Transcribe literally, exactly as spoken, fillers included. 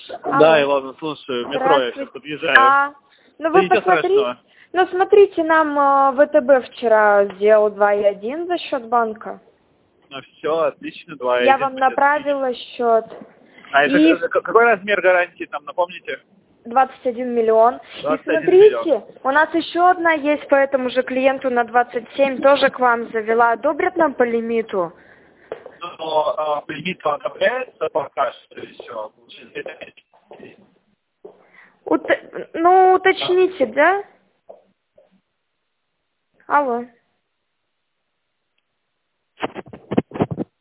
Да, я ладно, слушаю. Метро я сейчас подъезжаю. А, ну вы посмотрите. Ну смотрите, нам э, ВТБ вчера сделал два и один за счет банка. Ну все, отлично, два и один. Я вам направила счет. А и... это какой размер гарантии там, напомните? двадцать один миллион. двадцать И один смотрите, миллион. У нас еще одна есть по этому же клиенту на двадцать семь, тоже к вам завела. Одобрят нам по лимиту? Ну, а, лимит одобряется пока что, и все. Ут... Ну, уточните, да? Алло.